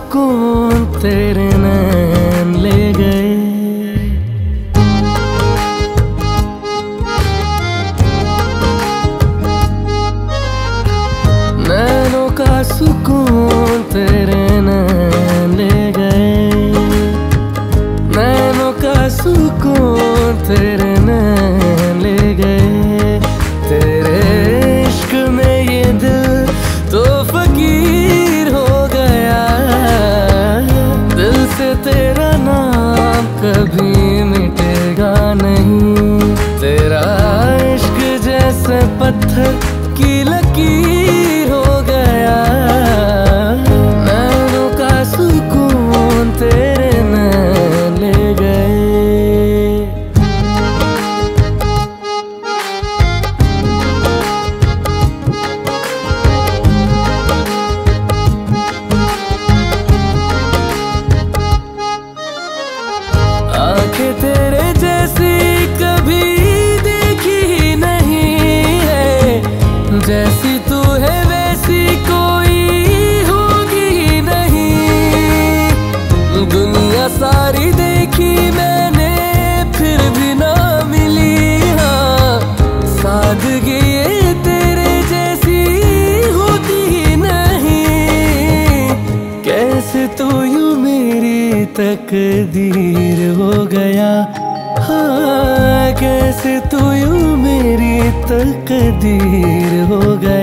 सुकून तेरे नैन ले गए। नैनों का सुकून तेरे नैन ले गए। नैनों का सुकून तेरे नैन ले गए। तेरे इश्क में ये दिल तो फकीर हो गया। दिल से तेरा नाम कभी मिटेगा नहीं। तेरा इश्क जैसे पत्थर की लकीर हो गया। नैनों का सुकून तेरे नैन ले गए। आंखें तेरे जैसी कभी देखी ही नहीं है। जैसी तू है वैसी कोई होगी ही नहीं। दुनिया सारी देखी मैंने फिर भी ना मिली। हाँ, सादगी ये तेरे जैसी होती ही नहीं। कैसे तू यूं मेरी तकदीर हो गया। हाँ, कैसे तू यूं मेरी तकदीर हो गया।